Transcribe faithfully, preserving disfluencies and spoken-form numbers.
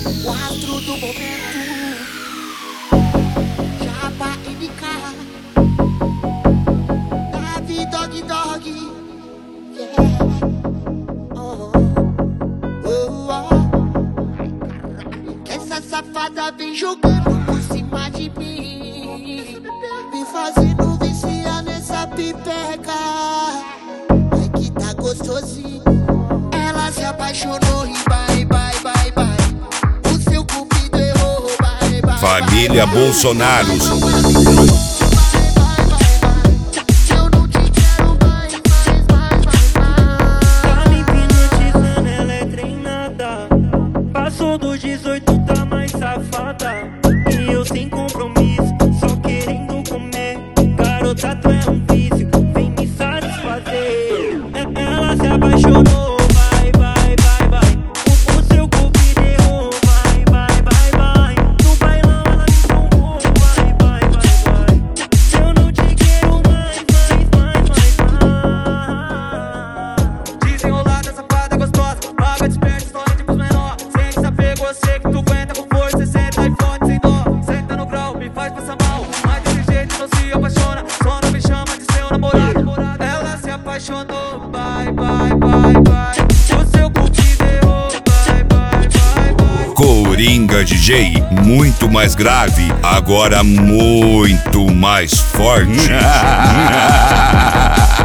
O astro do momento, Japa M K, Davi Dog Dog, yeah. Oh, oh, oh. Que essa safada vem jogando por cima de mim, me fazendo viciar nessa pipeca. Ai que tá gostosinho. Ela se apaixonou e vai, vai, vai, vai. O seu cupido errou, vai, vai. Família Bolsonaro. Tá me hipnotizando, ela é treinada. Passou dos dezoito, tá mais safada. E eu sem compromisso, só querendo comer. Garota, tu é um vício, vem me satisfazer. Ela se apaixonou. Vai, vai, vai, vai. O seu cupido errou, vai, vai, vai, vai. Coringa D J, muito mais grave, agora muito mais forte.